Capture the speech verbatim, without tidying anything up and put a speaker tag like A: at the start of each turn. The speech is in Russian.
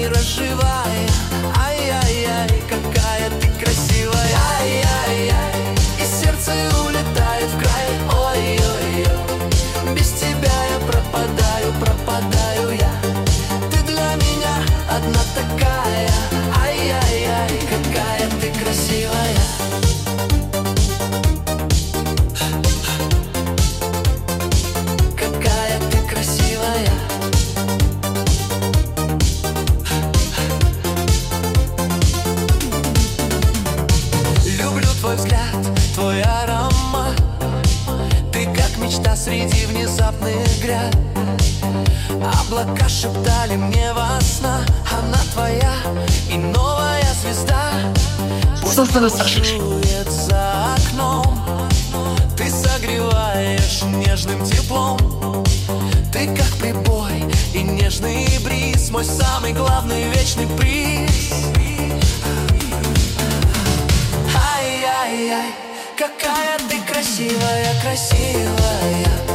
A: мира живая. Ай-яй-яй, какая ты красивая. Ай-яй-яй, и сердце улетает в край. Ой-ой-ой, без тебя я пропадаю, пропадаю я. Ты для меня одна такая. Ай-яй-яй, какая ты красивая. Какая ты красивая. Люблю твой взгляд, твой аромат. Ты как мечта среди внезапных гряд. Облака шептали мне во снах: она твоя и новая звезда. Пусть бушует за окном, ты согреваешь нежным теплом. Ты как прибой и нежный бриз, мой самый главный вечный приз. Ай-яй-яй, какая ты красивая, красивая.